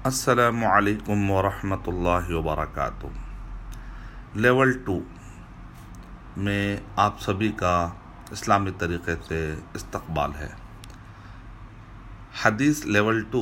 السلام علیکم ورحمۃ اللہ وبرکاتہ۔ لیول 2 میں آپ سبھی کا اسلامی طریقے سے استقبال ہے۔ حدیث لیول 2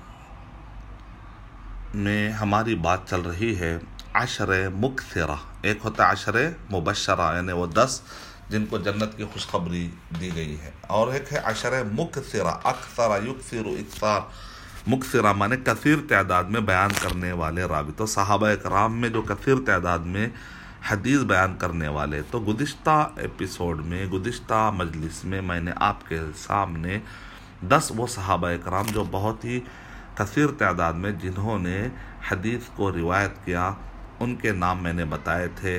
میں ہماری بات چل رہی ہے عشرہ مکثرہ۔ ایک ہوتا ہے عشرہ مبشرہ، یعنی وہ 10 جن کو جنت کی خوشخبری دی گئی ہے، اور ایک ہے عشرہ مکثرہ، اکثر یکثر اکثار، مکثرہ مانے کثیر تعداد میں بیان کرنے والے راوی۔ تو صحابہ کرام میں جو کثیر تعداد میں حدیث بیان کرنے والے، تو گزشتہ ایپیسوڈ میں، گزشتہ مجلس میں نے آپ کے سامنے 10 وہ صحابہ کرام جو بہت ہی کثیر تعداد میں جنہوں نے حدیث کو روایت کیا، ان کے نام میں نے بتائے تھے۔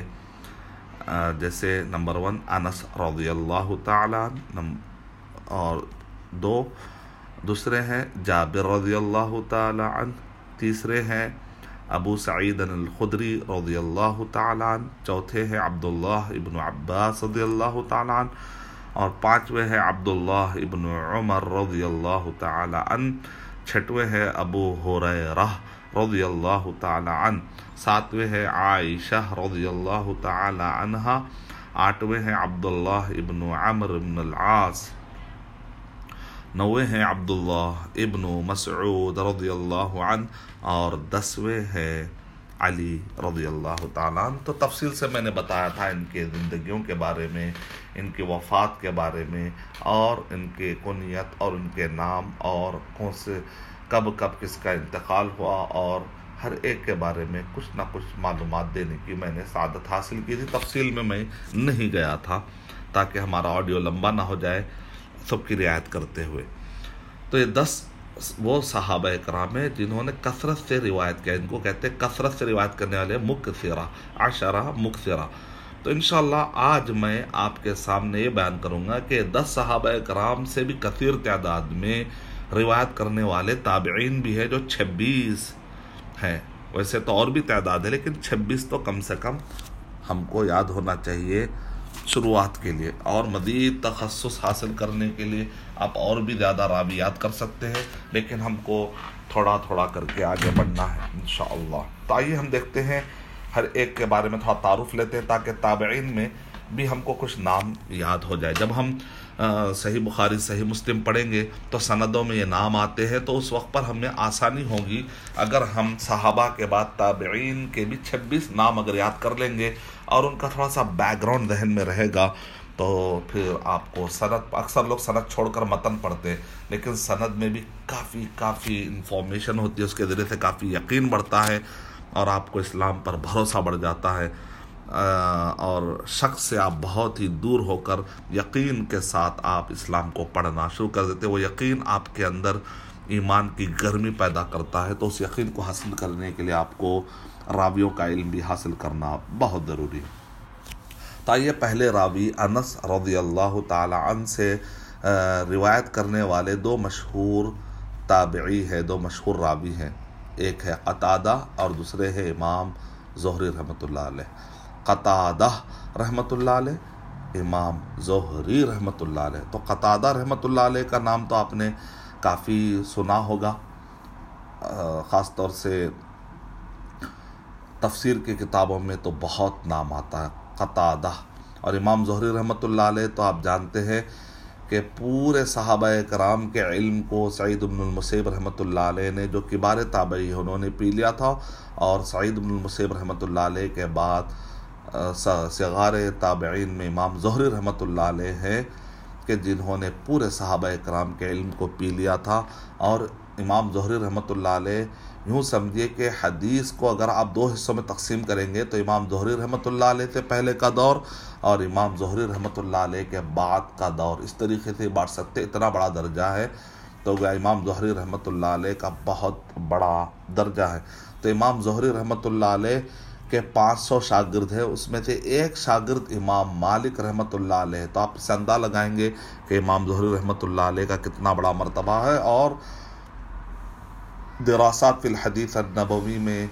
جیسے نمبر 1 انس رضی اللہ تعالیٰ عنہ، اور دوسرے ہیں جابر رضی اللہ تعالیٰ عنہ، تیسرے ہیں ابو سعید الخدری رضی اللہ تعالیٰ عنہ، چوتھے ہیں عبداللہ ابن عباس رضی اللہ تعالیٰ عنہ، اور پانچویں ہے عبداللہ ابن عمر رضی اللہ تعالیٰ عنہ، چھٹویں ہے ابو ہریرہ رضی اللہ تعالیٰ عنہ، ساتویں ہے عائشہ رضی اللہ تعالیٰ عنہا، آٹھویں ہے عبداللہ ابن عمرو بن العاص، نویں ہیں عبداللہ ابن مسعود رضی اللہ عنہ، اور 10ویں ہے علی رضی اللہ تعالیٰ عنہ۔ تو تفصیل سے میں نے بتایا تھا ان کے زندگیوں کے بارے میں، ان کی وفات کے بارے میں، اور ان کے کنیت اور ان کے نام، اور کون سے کب کس کا انتقال ہوا، اور ہر ایک کے بارے میں کچھ نہ کچھ معلومات دینے کی میں نے سعادت حاصل کی تھی۔ تفصیل میں نہیں گیا تھا تاکہ ہمارا آڈیو لمبا نہ ہو جائے، سب کی رعایت کرتے ہوئے۔ تو یہ 10 وہ صحابہ کرام ہیں جنہوں نے کثرت سے روایت کیا، ان کو کہتے ہیں کثرت سے روایت کرنے والے، مکثرہ، عشرہ مکثرہ۔ تو انشاءاللہ آج میں آپ کے سامنے یہ بیان کروں گا کہ 10 صحابہ کرام سے بھی کثیر تعداد میں روایت کرنے والے تابعین بھی ہیں، جو 26 ہیں۔ ویسے تو اور بھی تعداد ہے، لیکن 26 تو کم سے کم ہم کو یاد ہونا چاہیے شروعات کے لیے، اور مزید تخصص حاصل کرنے کے لیے آپ اور بھی زیادہ راوی یاد کر سکتے ہیں، لیکن ہم کو تھوڑا تھوڑا کر کے آگے بڑھنا ہے انشاءاللہ۔ تو آئیے ہم دیکھتے ہیں، ہر ایک کے بارے میں تھوڑا تعارف لیتے ہیں تاکہ تابعین میں بھی ہم کو کچھ نام یاد ہو جائے۔ جب ہم صحیح بخاری صحیح مسلم پڑھیں گے تو سندوں میں یہ نام آتے ہیں، تو اس وقت پر ہمیں آسانی ہوگی اگر ہم صحابہ کے بعد تابعین کے بھی 26 نام اگر یاد کر لیں گے، اور ان کا تھوڑا سا بیک گراؤنڈ ذہن میں رہے گا، تو پھر آپ کو سند، اکثر لوگ سند چھوڑ کر متن پڑھتے ہیں، لیکن سند میں بھی کافی انفارمیشن ہوتی ہے، اس کے ذریعے سے کافی یقین بڑھتا ہے، اور آپ کو اسلام پر بھروسہ بڑھ جاتا ہے، اور شک سے آپ بہت ہی دور ہو کر یقین کے ساتھ آپ اسلام کو پڑھنا شروع کر دیتے۔ وہ یقین آپ کے اندر ایمان کی گرمی پیدا کرتا ہے، تو اس یقین کو حاصل کرنے کے لیے آپ کو راویوں کا علم بھی حاصل کرنا بہت ضروری ہے۔ تو آئیے پہلے راوی انس رضی اللہ تعالی عنہ سے روایت کرنے والے 2 مشہور تابعی ہیں، 2 مشہور راوی ہیں، ایک ہے قتادہ اور دوسرے ہے امام زہری رحمۃ اللہ علیہ۔ قتادہ رحمۃ اللہ علیہ، امام زہری رحمۃ اللہ علیہ۔ تو قتادہ رحمۃ اللہ علیہ کا نام تو آپ نے کافی سنا ہوگا، خاص طور سے تفسیر کی کتابوں میں تو بہت نام آتا ہے قتادہ۔ اور امام زہری رحمۃ اللہ علیہ تو آپ جانتے ہیں کہ پورے صحابہ کرام کے علم کو سعید بن المسیب رحمۃ اللہ علیہ نے، جو کبار تابعی ہیں، انہوں نے پی لیا تھا، اور سعید بن المسیب رحمۃ اللہ علیہ کے بعد صغار تابعین میں امام زہری رحمۃ اللہ علیہ ہیں کہ جنہوں نے پورے صحابہ کرام کے علم کو پی لیا تھا۔ اور امام زہری رحمۃ اللہ علیہ، یوں سمجھیے کہ حدیث کو اگر آپ 2 حصوں میں تقسیم کریں گے تو امام زہری رحمۃ اللہ علیہ سے پہلے کا دور اور امام زہری رحمۃ اللہ علیہ کے بعد کا دور، اس طریقے سے بانٹ سکتے، اتنا بڑا درجہ ہے۔ تو امام زہری رحمۃ اللہ علیہ کا بہت بڑا درجہ ہے۔ تو امام زہری رحمۃ اللہ علیہ کے 500 شاگرد ہیں، اس میں سے ایک شاگرد امام مالک رحمۃ اللہ علیہ۔ تو آپ اسے اندازہ لگائیں گے کہ امام زہری رحمۃ اللہ علیہ کا کتنا بڑا مرتبہ ہے۔ اور دراسات فی الحدیث النبوی میں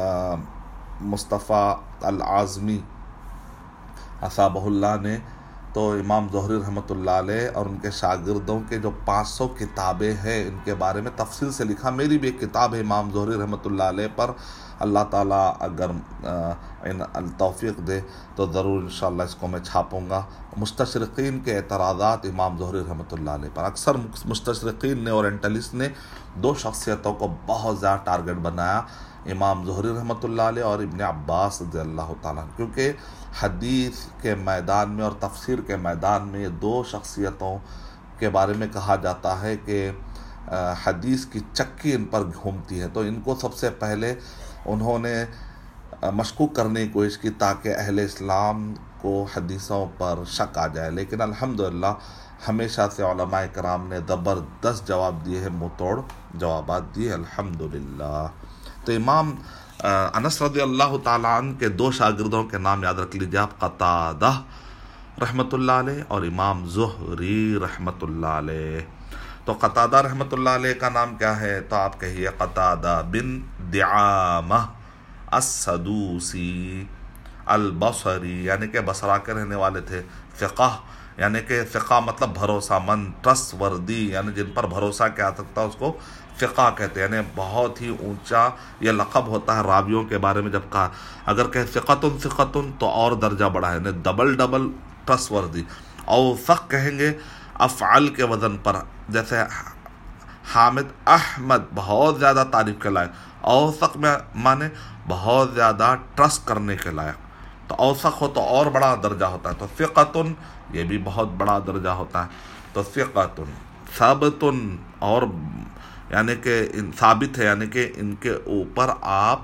مصطفیٰ العازمی اصابہ اللہ نے تو امام زہری رحمۃ اللہ علیہ اور ان کے شاگردوں کے جو 500 کتابیں ہیں ان کے بارے میں تفصیل سے لکھا. میری بھی ایک کتاب ہے امام زہری رحمۃ اللہ علیہ پر. اللہ تعالیٰ اگر توفیق دے تو ضرور انشاءاللہ اس کو میں چھاپوں گا. مستشرقین کے اعتراضات امام زہری رحمۃ اللہ علیہ پر. اکثر مستشرقین نے اورینٹلسٹ نے 2 شخصیتوں کو بہت زیادہ ٹارگٹ بنایا، امام زہری رحمۃ اللہ علیہ اور ابن عباس رضی اللہ تعالیٰ عنہ، کیونکہ حدیث کے میدان میں اور تفسیر کے میدان میں یہ 2 شخصیتوں کے بارے میں کہا جاتا ہے کہ حدیث کی چکی ان پر گھومتی ہے. تو ان کو سب سے پہلے انہوں نے مشکوک کرنے کی کوشش کی تاکہ اہل اسلام کو حدیثوں پر شک آ جائے، لیکن الحمدللہ ہمیشہ سے علماء کرام نے زبردست جواب دیے ہیں، منہ توڑ جوابات دیے الحمدللہ. تو امام انس رضی اللہ تعالیٰ عنہ کے 2 شاگردوں کے نام یاد رکھ لیجیے آپ، قتادہ رحمۃ اللہ علیہ اور امام زہری رحمۃ اللہ علیہ. تو قتادہ رحمۃ اللہ علیہ کا نام کیا ہے؟ تو آپ کہیے قتادہ بن دعامہ السدوسی البصری، یعنی کہ بصرہ کے رہنے والے تھے. فقہ یعنی کہ فقہ مطلب بھروسہ مند، ٹرسٹ وردی، یعنی جن پر بھروسہ کیا سکتا ہے اس کو فقہ کہتے ہیں. یعنی بہت ہی اونچا یہ لقب ہوتا ہے راویوں کے بارے میں. جب کہا اگر کہ ثقتن ثقتن تو اور درجہ بڑھا ہے، یعنی ڈبل ٹرسٹ وردی. اوثق کہیں گے افعل کے وزن پر، جیسے حامد احمد بہت زیادہ تعریف کے لائق، اوثق میں مانے بہت زیادہ ٹرسٹ کرنے کے لائق. تو اوثق ہو تو اور بڑا درجہ ہوتا ہے. تو ثقتن یہ بھی بہت بڑا درجہ ہوتا ہے. تو ثقتن ثابتن اور یعنی کہ ثابت ہے، یعنی کہ ان کے اوپر آپ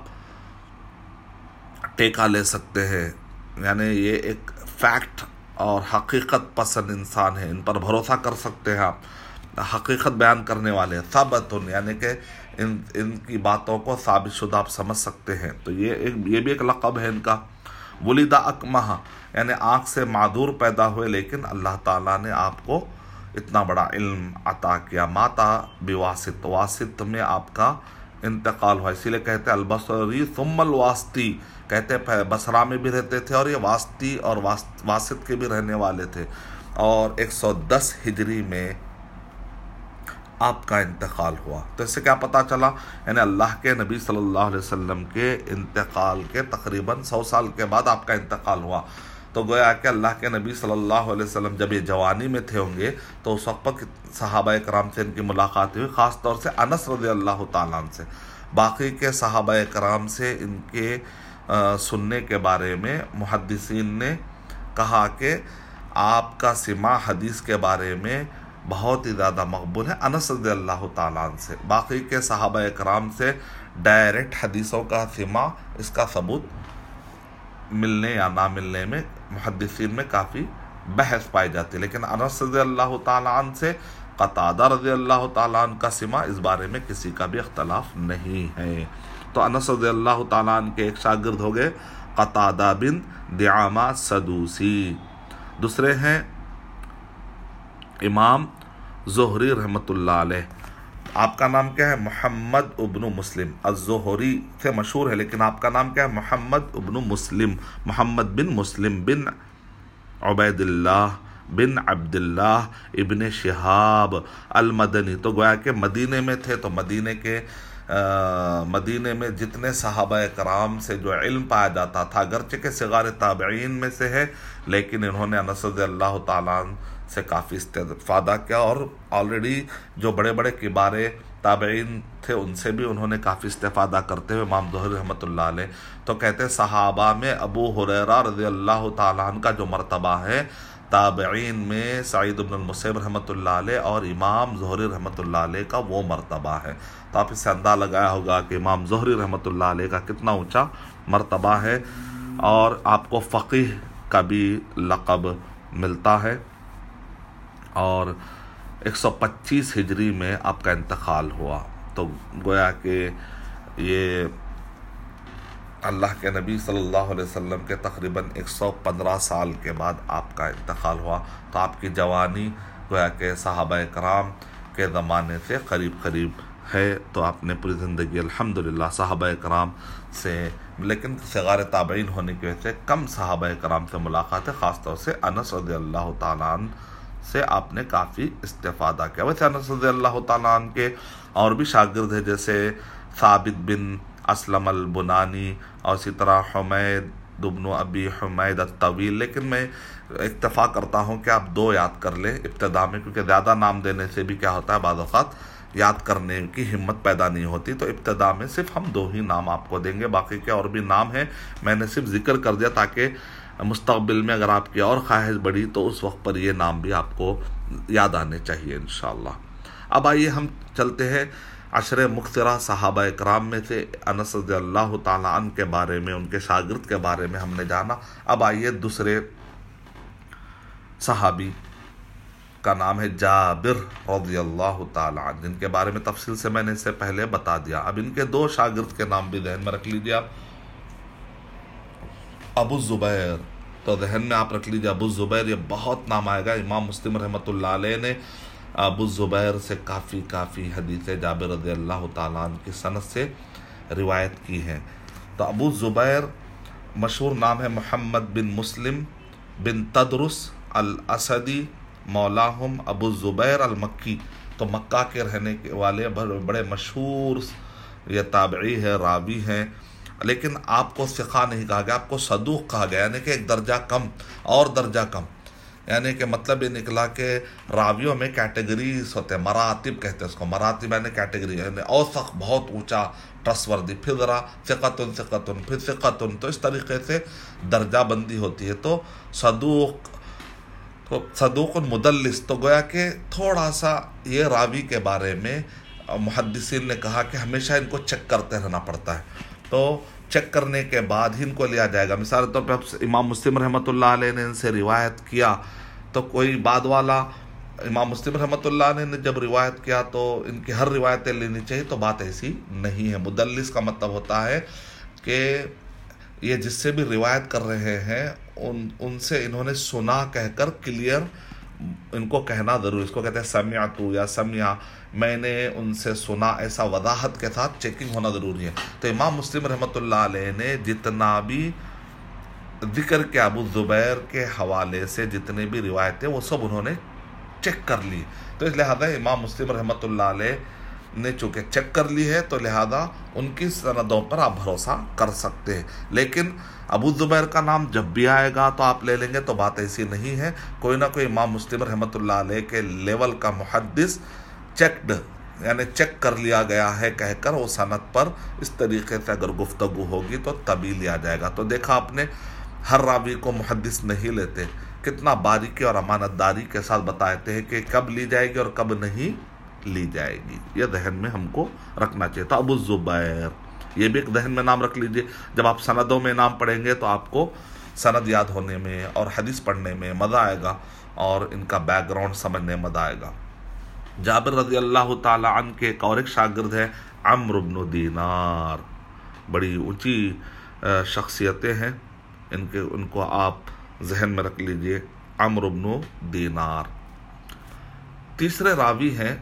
ٹیکا لے سکتے ہیں، یعنی یہ ایک فیکٹ اور حقیقت پسند انسان ہے، ان پر بھروسہ کر سکتے ہیں آپ، حقیقت بیان کرنے والے. ثابتن یعنی کہ ان کی باتوں کو ثابت شدہ آپ سمجھ سکتے ہیں. تو یہ بھی ایک لقب ہے ان کا. ولد اکمہ یعنی آنکھ سے معذور پیدا ہوئے، لیکن اللہ تعالیٰ نے آپ کو اتنا بڑا علم عطا کیا. ماتا بواسط، واسط میں آپ کا انتقال ہوا، اسی لیے کہتے ہیں البصری ثم الواسطی، کہتے ہیں بصرہ میں بھی رہتے تھے اور یہ واسطی اور واسط کے بھی رہنے والے تھے. اور 110 ہجری میں آپ کا انتقال ہوا. تو اس سے کیا پتہ چلا؟ یعنی اللہ کے نبی صلی اللہ علیہ وسلم کے انتقال کے تقریباً 100 سال کے بعد آپ کا انتقال ہوا. تو گویا کہ اللہ کے نبی صلی اللہ علیہ وسلم جب یہ جوانی میں تھے ہوں گے تو اس وقت پر صحابہ کرام سے ان کی ملاقات ہوئی، خاص طور سے انس رضی اللہ تعالیٰ عنہ سے. باقی کے صحابہ کرام سے ان کے سننے کے بارے میں محدثین نے کہا کہ آپ کا سماع حدیث کے بارے میں بہت ہی زیادہ مقبول ہے انس رضی اللہ تعالیٰ عنہ سے. باقی کے صحابہ کرام سے ڈائریکٹ حدیثوں کا سماع، اس کا ثبوت ملنے یا نہ ملنے میں محدثین میں کافی بحث پائی جاتی ہے، لیکن انس رضی اللہ تعالیٰ عنہ سے قتادہ رضی اللہ تعالیٰ عنہ کا سماع اس بارے میں کسی کا بھی اختلاف نہیں ہے. تو انس رضی اللہ تعالیٰ عنہ کے ایک شاگرد ہو گئے قتادہ بن دعامہ سدوسی. دوسرے ہیں امام زہری رحمۃ اللہ علیہ. آپ کا نام کیا ہے؟ محمد ابن مسلم. الزہری سے مشہور ہے، لیکن آپ کا نام کیا ہے؟ محمد ابن مسلم، محمد بن مسلم بن عبید اللہ بن عبد اللہ ابن شہاب المدنی. تو گویا کہ مدینے میں تھے، تو مدینے میں جتنے صحابہ کرام سے جو علم پایا جاتا تھا، اگرچہ کہ صغار تابعین میں سے ہے، لیکن انہوں نے انس رضی اللہ تعالیٰ عنہ سے کافی استفادہ کیا، اور آلریڈی جو بڑے بڑے کبار تابعین تھے ان سے بھی انہوں نے کافی استفادہ کرتے ہوئے امام زہری رحمۃ اللہ علیہ. تو کہتے ہیں صحابہ میں ابو ہریرہ رضی اللہ تعالیٰ عنہ کا جو مرتبہ ہے، تابعین میں سعید بن المسیب رحمۃ اللہ علیہ اور امام زہری رحمۃ اللہ علیہ کا وہ مرتبہ ہے. تو آپ اس سے اندازہ لگایا ہوگا کہ امام زہری رحمۃ اللہ علیہ کا کتنا اونچا مرتبہ ہے. اور آپ کو فقیہ کا بھی لقب ملتا ہے. اور 125 ہجری میں آپ کا انتقال ہوا. تو گویا کہ یہ اللہ کے نبی صلی اللہ علیہ وسلم کے تقریباً 115 سال کے بعد آپ کا انتقال ہوا. تو آپ کی جوانی گویا کہ صحابہ کرام کے زمانے سے قریب ہے تو آپ نے پوری زندگی الحمدللہ صحابہ کرام سے، لیکن صغار تابعین ہونے کی وجہ سے کم صحابہ کرام سے ملاقات ہے، خاص طور سے انس رضی اللہ تعالیٰ عنہ سے آپ نے کافی استفادہ کیا۔ ویسے انس رضی اللہ تعالیٰ عنہ کے اور بھی شاگرد ہیں، جیسے ثابت بن اسلم البنانی اور اسی طرح حمید بن ابی حمید الطویل، لیکن میں اکتفا کرتا ہوں کہ آپ 2 یاد کر لیں ابتدا میں، کیونکہ زیادہ نام دینے سے بھی کیا ہوتا ہے بعض اوقات یاد کرنے کی ہمت پیدا نہیں ہوتی، تو ابتدا میں صرف ہم 2 ہی نام آپ کو دیں گے، باقی کے اور بھی نام ہیں میں نے صرف ذکر کر دیا تاکہ مستقبل میں اگر آپ کی اور خواہش بڑھی تو اس وقت پر یہ نام بھی آپ کو یاد آنے چاہیے انشاءاللہ۔ اب آئیے ہم چلتے ہیں عشر مکثرہ صحابہ کرام میں سے انس رضی اللہ تعالیٰ عنہ کے بارے میں، ان کے شاگرد کے بارے میں ہم نے جانا۔ اب آئیے دوسرے صحابی کا نام ہے جابر رضی اللہ تعالیٰ عنہ، جن کے بارے میں تفصیل سے میں نے اس سے پہلے بتا دیا۔ اب ان کے 2 شاگرد کے نام بھی ذہن میں رکھ لیجیے آپ۔ ابو الزبیر، تو ذہن میں آپ رکھ لیجیے ابو الزبیر، یہ بہت نام آئے گا۔ امام مسلم رحمۃ اللہ علیہ نے ابو الزبیر سے کافی حدیثیں جابر رضی اللہ تعالیٰ عنہ کی سند سے روایت کی ہیں۔ تو ابو الزبیر مشہور نام ہے محمد بن مسلم بن تدرس الاسدی مولاہم ابو الزبیر المکی، تو مکہ کے رہنے والے بڑے مشہور یہ تابعی ہے، راوی ہیں، لیکن آپ کو ثقہ نہیں کہا گیا، آپ کو صدوق کہا گیا، یعنی کہ ایک درجہ کم اور درجہ کم، یعنی کہ مطلب یہ نکلا کہ راویوں میں کیٹیگریز ہوتے ہیں، مراتب کہتے ہیں اس کو، مراتب یعنی کیٹیگری، یعنی اوثق بہت اونچا ٹرسٹوردی، پھر ذرا ثقتن پھر ثقتن، تو اس طریقے سے درجہ بندی ہوتی ہے۔ تو صدوق مدلس، تو گویا کہ تھوڑا سا یہ راوی کے بارے میں محدثین نے کہا کہ ہمیشہ ان کو چیک کرتے رہنا پڑتا ہے، تو چیک کرنے کے بعد ہی ان کو لیا جائے گا۔ مثال طور پہ امام مسلم رحمۃ اللہ علیہ نے ان سے روایت کیا، تو کوئی بعد والا امام مسلم رحمۃ اللہ علیہ نے جب روایت کیا تو ان کی ہر روایتیں لینی چاہیے، تو بات ایسی نہیں ہے۔ مدلس کا مطلب ہوتا ہے کہ یہ جس سے بھی روایت کر رہے ہیں ان سے انہوں نے سنا کہہ کر کلیئر ان کو کہنا ضروری، اس کو کہتے ہیں سمعت یا سمع، میں نے ان سے سنا، ایسا وضاحت کے ساتھ چیکنگ ہونا ضروری ہے۔ تو امام مسلم رحمۃ اللہ علیہ نے جتنا بھی ذکر کیا ابو الزبیر کے حوالے سے، جتنے بھی روایتیں وہ سب انہوں نے چیک کر لی، تو اس لہذا امام مسلم رحمۃ اللہ علیہ نے چونکہ چیک کر لی ہے تو لہذا ان کی سندوں پر آپ بھروسہ کر سکتے ہیں۔ لیکن ابو الزبیر کا نام جب بھی آئے گا تو آپ لے لیں گے، تو بات ایسی نہیں ہے، کوئی نہ کوئی امام مسلم رحمۃ اللہ علیہ کے لیول کا محدث چیکڈ، یعنی چیک کر لیا گیا ہے کہہ کر وہ سند پر اس طریقے سے اگر گفتگو ہوگی تو تبھی لیا جائے گا۔ تو دیکھا آپ نے، ہر راوی کو محدث نہیں لیتے، کتنا باریکی اور امانت داری کے ساتھ بتاتے ہیں کہ کب لی جائے گی اور کب نہیں لی جائے گی، یہ ذہن میں ہم کو رکھنا چاہیے۔ تو ابو الزبیر، یہ بھی ایک ذہن میں نام رکھ لیجئے، جب آپ سندوں میں نام پڑھیں گے تو آپ کو سند یاد ہونے میں اور حدیث پڑھنے میں مزہ آئے گا اور ان کا بیک گراؤنڈ سمجھنے میں مزہ آئے گا۔ جابر رضی اللہ تعالی عنہ کے ایک اور ایک شاگرد ہے عمرو بن دینار، بڑی اونچی شخصیتیں ہیں، ان کو آپ ذہن میں رکھ لیجئے، عمرو بن دینار۔ تیسرے راوی ہیں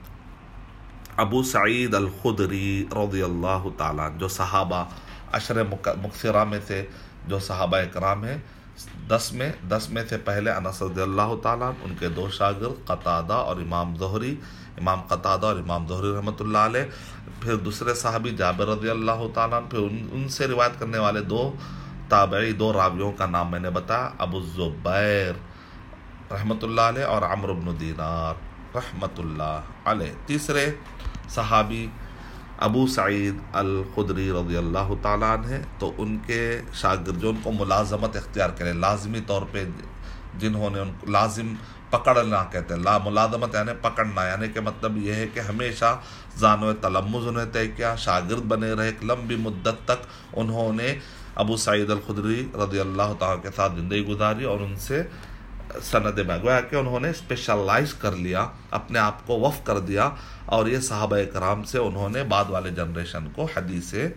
ابو سعید الخدری رضی اللہ تعالیٰ، جو صحابہ عشر مکثرہ میں سے جو صحابہ کرام ہیں، 10 میں سے پہلے انس رضی اللہ تعالیٰ، ان کے 2 شاگرد قتادہ اور امام زہری، امام قتادہ اور امام زہری رحمۃ اللہ علیہ، پھر دوسرے صحابی جابر رضی اللہ تعالیٰ، پھر ان سے روایت کرنے والے 2 تابعی، 2 راویوں کا نام میں نے بتایا، ابو الزبیر رحمۃ اللہ علیہ اور عمرو بن دینار رحمۃ اللہ علیہ۔ تیسرے صحابی ابو سعید الخدری رضی اللہ تعالیٰ عنہ ہیں، تو ان کے شاگرد جو ان کو ملازمت اختیار کرے، لازمی طور پہ جنہوں نے ان کو لازم پکڑنا کہتے ہیں، ملازمت یعنی پکڑنا، یعنی کہ مطلب یہ ہے کہ ہمیشہ زانو تلمذ انہیں طے کیا، شاگرد بنے رہے ایک لمبی مدت تک، انہوں نے ابو سعید الخدری رضی اللہ تعالیٰ کے ساتھ زندگی گزاری اور ان سے سند میں گویا کہ انہوں نے اسپیشلائز کر لیا، اپنے آپ کو وقف کر دیا، اور یہ صحابہ کرام سے انہوں نے بعد والے جنریشن کو حدیثیں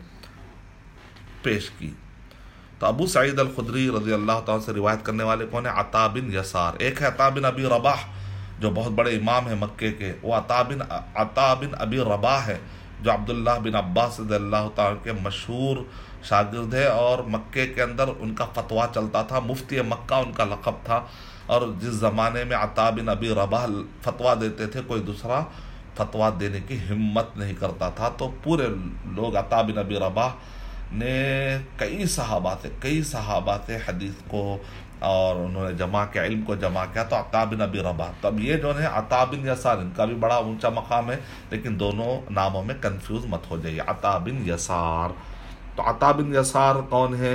پیش کی۔ تو ابو سعید الخدری رضی اللہ تعالیٰ سے روایت کرنے والے کون ہیں؟ عطا بن یسار، ایک ہے عطا بن ابی رباح جو بہت بڑے امام ہیں مکے کے، وہ عطا بن ابی رباح ہے، جو عبداللہ بن عباس رضی اللہ تعالیٰ کے مشہور شاگرد ہے، اور مکے کے اندر ان کا فتویٰ چلتا تھا، مفتی مکہ ان کا لقب تھا، اور جس زمانے میں عطا بن ابی رباح فتویٰ دیتے تھے کوئی دوسرا فتویٰ دینے کی ہمت نہیں کرتا تھا، تو پورے لوگ عطا بن ابی رباح نے کئی صحابہ سے حدیث کو اور انہوں نے جمع کیا، علم کو جمع کیا، تو عطا بن ابی رباح. تو اب یہ جو ہے عطا بن یسار، ان کا بھی بڑا اونچا مقام ہے، لیکن دونوں ناموں میں کنفیوز مت ہو جائیے. عطا بن یسار، تو عطا بن یسار کون ہے؟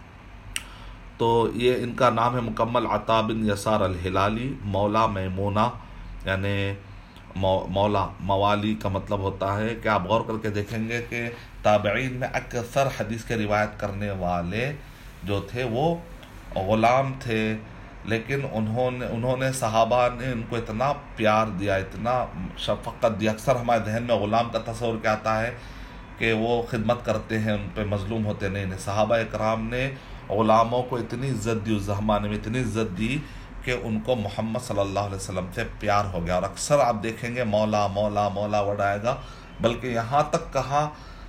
تو یہ ان کا نام ہے مکمل عطا بن یسار الہلالی، مولا میمونہ، یعنی مولا موالی کا مطلب ہوتا ہے کہ آپ غور کر کے دیکھیں گے کہ تابعین میں اکثر حدیث کے روایت کرنے والے جو تھے وہ غلام تھے، لیکن انہوں نے صحابہ نے ان کو اتنا پیار دیا، اتنا شفقت دی. اکثر ہمارے ذہن میں غلام کا تصور کیا آتا ہے کہ وہ خدمت کرتے ہیں، ان پہ مظلوم ہوتے. نہیں، صحابہ اکرام نے غلاموں کو اتنی عزت دی، اس زمانے میں اتنی عزت دی کہ ان کو محمد صلی اللہ علیہ وسلم سے پیار ہو گیا. اور اکثر آپ دیکھیں گے مولا مولا مولا ورڈ آئے گا، بلکہ یہاں تک کہا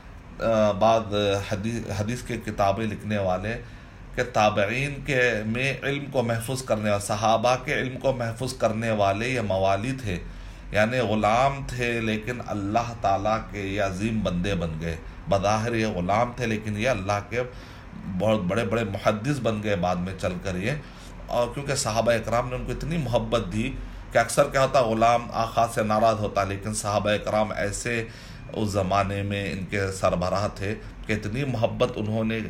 بعض حدیث کے کتابیں لکھنے والے کہ تابعین کے میں علم کو محفوظ کرنے والے، صحابہ کے علم کو محفوظ کرنے والے یہ موالی تھے، یعنی غلام تھے لیکن اللہ تعالیٰ کے یہ عظیم بندے بن گئے. بظاہر یہ غلام تھے لیکن یہ اللہ کے بہت بڑے بڑے محدث بن گئے بعد میں چل کر یہ. اور کیونکہ صحابہ اکرام نے ان کو اتنی محبت دی کہ اکثر کیا ہوتا غلام آقا سے ناراض ہوتا، لیکن صحابہ اکرام ایسے اس زمانے میں ان کے سربراہ تھے کہ اتنی محبت انہوں نے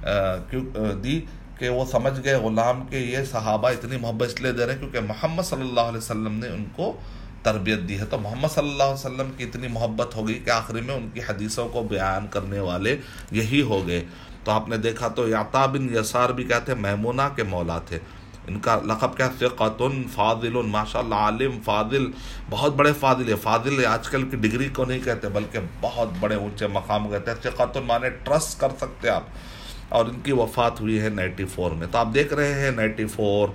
دی کہ وہ سمجھ گئے غلام کے یہ صحابہ اتنی محبت اس لیے دے رہے ہیں کیونکہ محمد صلی اللہ علیہ وسلم نے ان کو تربیت دی ہے. تو محمد صلی اللہ علیہ وسلم کی اتنی محبت ہو گئی کہ آخری میں ان کی حدیثوں کو بیان کرنے والے یہی ہو گئے. تو آپ نے دیکھا تو عطا بن یسار بھی کہتے ہیں میمونہ کے مولا تھے. ان کا لقب کیا؟ ثقۃ فاضل، ماشاء اللہ عالم فاضل، بہت بڑے فاضل ہے. فاضل آج کل کی ڈگری کو نہیں کہتے بلکہ بہت بڑے اونچے مقام کہتے ہیں. ثقۃ مانے ٹرسٹ کر سکتے آپ. اور ان کی وفات ہوئی ہے 94 میں. تو آپ دیکھ رہے ہیں 94،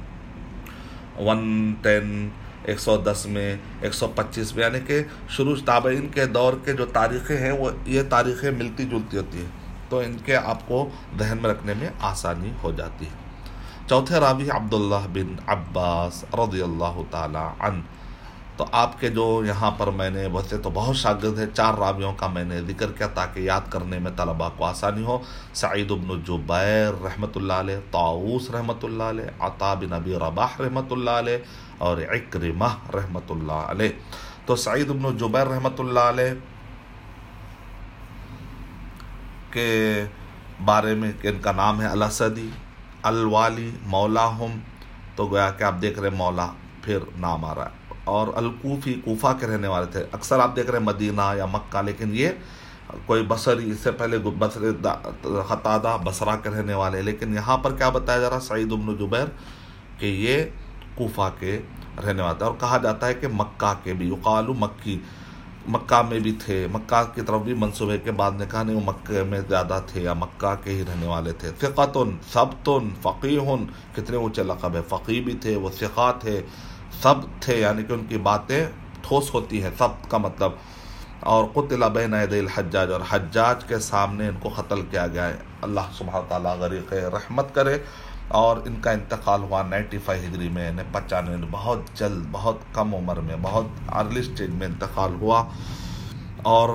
110، 110 میں، 125 میں، یعنی کہ شروع تابعین کے دور کے جو تاریخیں ہیں وہ یہ تاریخیں ملتی جلتی ہوتی ہیں، تو ان کے آپ کو ذہن میں رکھنے میں آسانی ہو جاتی ہے. چوتھے راوی عبداللہ بن عباس رضی اللہ تعالی عنہ. تو آپ کے جو یہاں پر میں نے ویسے تو بہت شاگرد ہے، 4 راویوں کا میں نے ذکر کیا تاکہ یاد کرنے میں طلباء کو آسانی ہو. سعید بن جبیر رحمۃ اللہ علیہ، طاؤوس رحمۃ اللہ علیہ، عطا بن ابی رباح رحمۃ اللہ علیہ، اور عکرمہ رحمۃ اللہ علیہ. تو سعید بن جبیر رحمۃ اللہ علیہ کے بارے میں کہ ان کا نام ہے الاسدی الوالی مولاہم. تو گویا کہ آپ دیکھ رہے مولا پھر نام آ رہا ہے. اور الکوفی، کوفہ کے رہنے والے تھے. اکثر آپ دیکھ رہے ہیں مدینہ یا مکہ، لیکن یہ کوئی بصری، اس سے پہلے بصری قتادہ بصرہ کے رہنے والے. لیکن یہاں پر کیا بتایا جا رہا سعید بن جبیر کہ یہ کوفہ کے رہنے والے تھے. اور کہا جاتا ہے کہ مکہ کے بھی، یقال مکی، مکہ میں بھی تھے، مکہ کی طرف بھی منسوب ہے کہ بعد نے کہا نہیں وہ مکہ میں زیادہ تھے یا مکہ کے ہی رہنے والے تھے. ثقۃ ثبت فقیہ، کتنے اونچے لقب ہے. فقیہ بھی تھے، وہ ثقہ تھے، سب تھے، یعنی کہ ان کی باتیں ٹھوس ہوتی ہیں، ثبت کا مطلب. اور قتل بین یدی الحجاج، اور حجاج کے سامنے ان کو قتل کیا گیا ہے. اللہ سبحانہ تعالیٰ غریق رحمت کرے. اور ان کا انتقال ہوا 95 ہجری میں، 95، بہت جلد، بہت کم عمر میں، بہت ارلی سٹیج میں انتقال ہوا. اور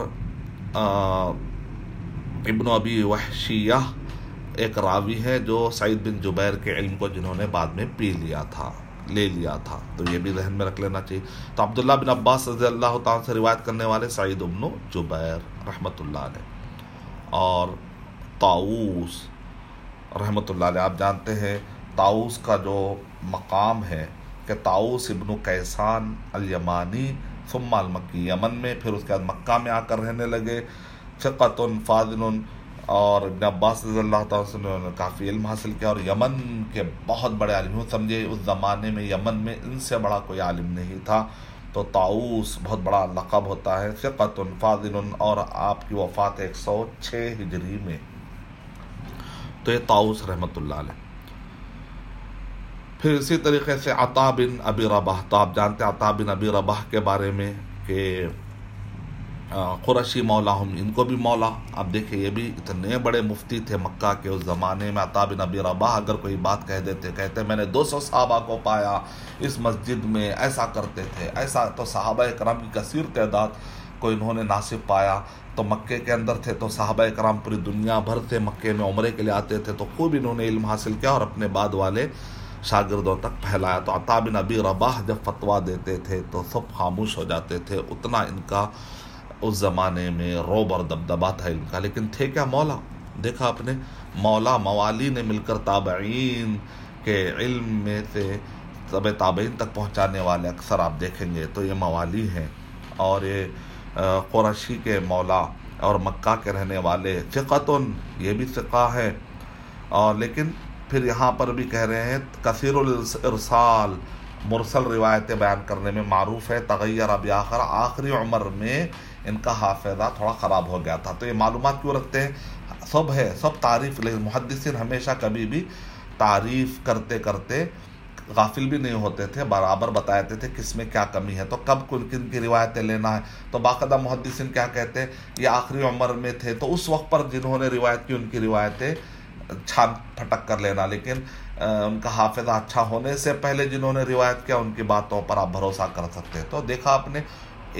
ابن ابی وحشیہ ایک راوی ہے جو سعید بن جبیر کے علم کو جنہوں نے بعد میں لے لیا تھا. تو یہ بھی ذہن میں رکھ لینا چاہیے. تو عبداللہ بن عباس رضی اللہ تعالیٰ سے روایت کرنے والے سعید بن جبیر رحمۃ اللہ علیہ، اور طاؤوس رحمۃ اللہ علیہ. آپ جانتے ہیں طاؤوس کا جو مقام ہے کہ طاؤوس ابن کیسان الیمانی ثم المکی، یمن میں، پھر اس کے بعد مکہ میں آ کر رہنے لگے. ثقۃ فاضل، اور ابن عباس رضی اللہ تعالیٰ سے انہوں نے کافی علم حاصل کیا، اور یمن کے بہت بڑے عالم ہوں. سمجھے اس زمانے میں یمن میں ان سے بڑا کوئی عالم نہیں تھا. تو طاؤوس بہت بڑا لقب ہوتا ہے. ثقۃ فاضل، اور آپ کی وفات 106 ہجری میں. تو یہ طاؤوس رحمۃ اللہ علیہ. پھر اسی طریقے سے عطا بن ابی رباح، تو آپ جانتے ہیں عطا بن ابی رباح کے بارے میں کہ قرشی مولا ہم، ان کو بھی مولا. اب دیکھیں یہ بھی اتنے بڑے مفتی تھے مکہ کے اس زمانے میں. عطا بن ابی رباح اگر کوئی بات کہہ دیتے، کہتے میں نے 200 صحابہ کو پایا اس مسجد میں، ایسا کرتے تھے ایسا. تو صحابہ کرام کی کثیر تعداد کو انہوں نے ناصب پایا. تو مکے کے اندر تھے تو صحابہ کرام پوری دنیا بھر سے مکے میں عمرے کے لیے آتے تھے، تو خوب انہوں نے علم حاصل کیا اور اپنے بعد والے شاگردوں تک پھیلایا. تو عطا بن ابی رباح جب فتویٰ دیتے تھے تو سب خاموش ہو جاتے تھے، اتنا ان کا اس زمانے میں رعب اور دبدبا تھا علم کا. لیکن تھے کیا؟ مولا. دیکھا آپ نے، مولا موالی نے مل کر تابعین کے علم میں سے تبع تابعین تک پہنچانے والے اکثر آپ دیکھیں گے تو یہ موالی ہیں. اور یہ قرشی کے مولا اور مکہ کے رہنے والے ثقتن، یہ بھی ثقہ ہے. اور لیکن پھر یہاں پر بھی کہہ رہے ہیں کثیر الارسال، مرسل روایتیں بیان کرنے میں معروف ہے. تغیر بآخر، آخری عمر میں ان کا حافظہ تھوڑا خراب ہو گیا تھا. تو یہ معلومات کیوں رکھتے ہیں؟ سب ہے، سب تعریف، لیکن محدثین ہمیشہ کبھی بھی تعریف کرتے کرتے غافل بھی نہیں ہوتے تھے، برابر بتاتے تھے کس میں کیا کمی ہے، تو کب کن کی روایتیں لینا ہے. تو باقاعدہ محدثین کیا کہتے ہیں، یہ آخری عمر میں تھے تو اس وقت پر جنہوں نے روایت کی ان کی روایتیں چھان پھٹک کر لینا، لیکن ان کا حافظہ اچھا ہونے سے پہلے جنہوں نے روایت کیا ان کی باتوں پر آپ بھروسہ کر سکتے. تو دیکھا آپ نے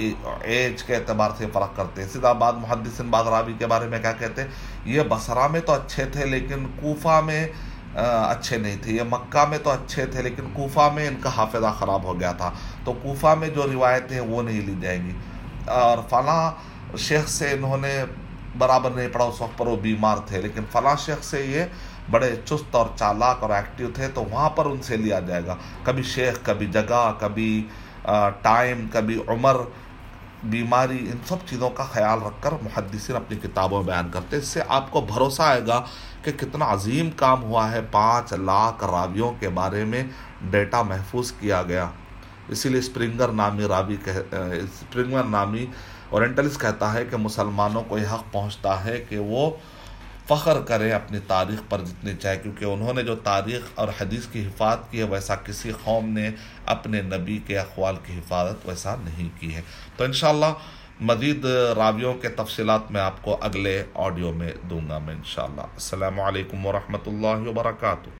ایج کے اعتبار سے فرق کرتے ہیں. سیدھا بعد محدثین بعض راوی کے بارے میں کیا کہتے ہیں، یہ بصرہ میں تو اچھے تھے لیکن کوفہ میں اچھے نہیں تھے، یہ مکہ میں تو اچھے تھے لیکن کوفہ میں ان کا حافظہ خراب ہو گیا تھا، تو کوفہ میں جو روایتیں ہیں وہ نہیں لی جائیں گی. اور فلاں شیخ سے انہوں نے برابر نہیں پڑھا، اس وقت پر وہ بیمار تھے، لیکن فلاں شیخ سے یہ بڑے چست اور چالاک اور ایکٹیو تھے تو وہاں پر ان سے لیا جائے گا. کبھی شیخ، کبھی جگہ، کبھی ٹائم، کبھی عمر، بیماری، ان سب چیزوں کا خیال رکھ کر محدثین اپنی کتابوں میں بیان کرتے. اس سے آپ کو بھروسہ آئے گا کہ کتنا عظیم کام ہوا ہے. 5 لاکھ راویوں کے بارے میں ڈیٹا محفوظ کیا گیا. اسی لیے اسپرنگر نامی اورینٹلسٹ کہتا ہے کہ مسلمانوں کو یہ حق پہنچتا ہے کہ وہ فخر کریں اپنی تاریخ پر جتنی چاہے، کیونکہ انہوں نے جو تاریخ اور حدیث کی حفاظت کی ہے ویسا کسی قوم نے اپنے نبی کے اقوال کی حفاظت ویسا نہیں کی ہے. تو انشاءاللہ مزید راویوں کے تفصیلات میں آپ کو اگلے آڈیو میں دوں گا میں انشاءاللہ. السلام علیکم ورحمۃ اللہ وبرکاتہ.